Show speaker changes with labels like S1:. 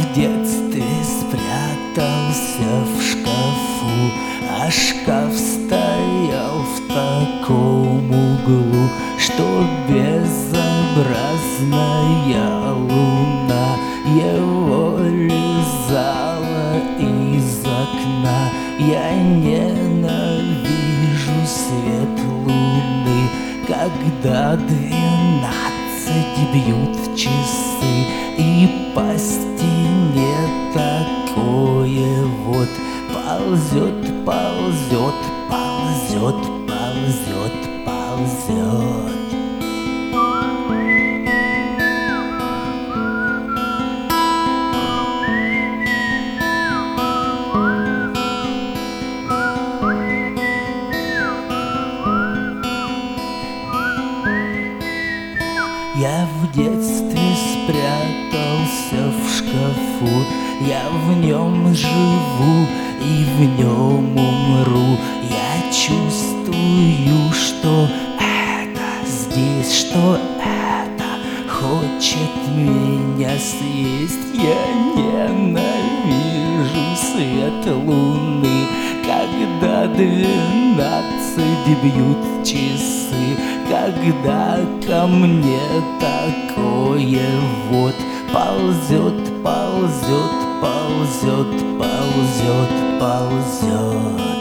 S1: в детстве спрятался в шкафу, а шкаф стоял в таком углу, что безобразная луна его лизала из окна. Я ненавижу свет луны, когда 12 бьют часы, и по стене такое вот ползет, ползет, ползет, ползет, ползет. Я в детстве спрятался в шкафу, я в нем живу и в нем умру. Я чувствую, что это здесь, что это хочет меня съесть. Я ненавижу свет луны, когда 12 бьют часы, когда ко мне такое вот ползет, ползет, ползет, ползет, ползет.